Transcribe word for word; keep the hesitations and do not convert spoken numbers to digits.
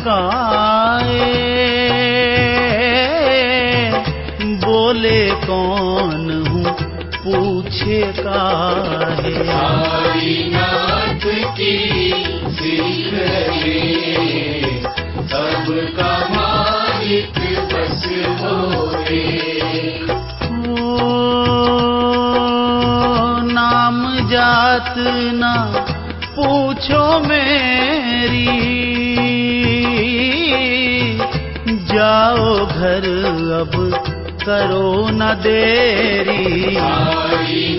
मुस्काए, बोले कौन हूँ पूछे काहे। साईनाथ की सीख है, सबका मालिक बस होए। नाम जात ना पूछो मेरी, जाओ घर अब करो न देरी।